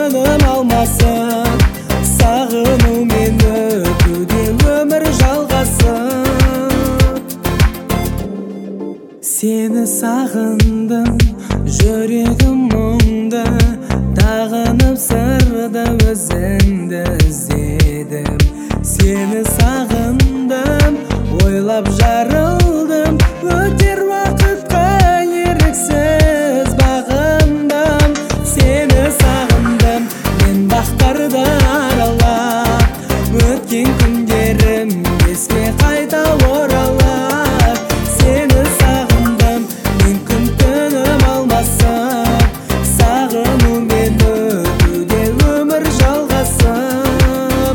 күнім алмасын, сағынумен өтуде өмір жалғасын. Сені сағындым, жүрегім мұңды, тағынып сырды өзіңді іздедім. Сені сағындым, ойлап жарылдым, өтер уақытқа еріксіз бағындым. Сені сағындым, мен бақтарды аралап, өткен күндерім еске қайта оралып. Сені сағындым, мен күн-түнім алмасып, сағынумен өтуде өмір жалғасып.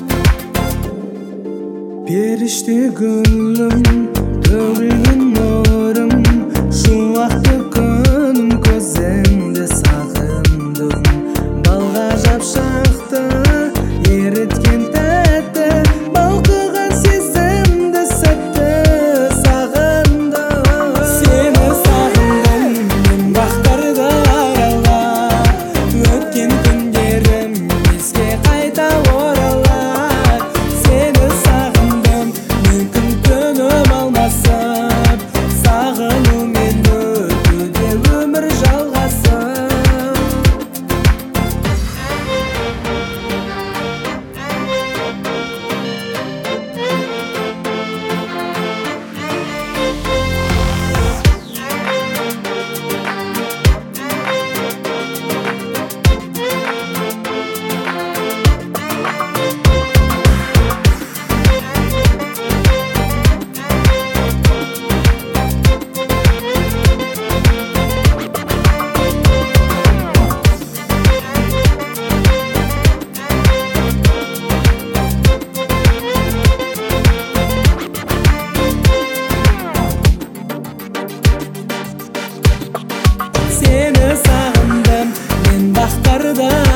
Періште гүлім, төгілген нұрым, шуақты күнім, көзіңді сағындым. Балғажап шақты, еріткен тәтті, балқыған сезімді сәтті сағындым. Сені сағындым, мен бақтарды аралап, өткен күндерім еске қайта оралып. Сені сағындым, мен күн-түнім алмасып, сағынумен өтуде өмір жалғасып. Seni sağındım, men bақтарды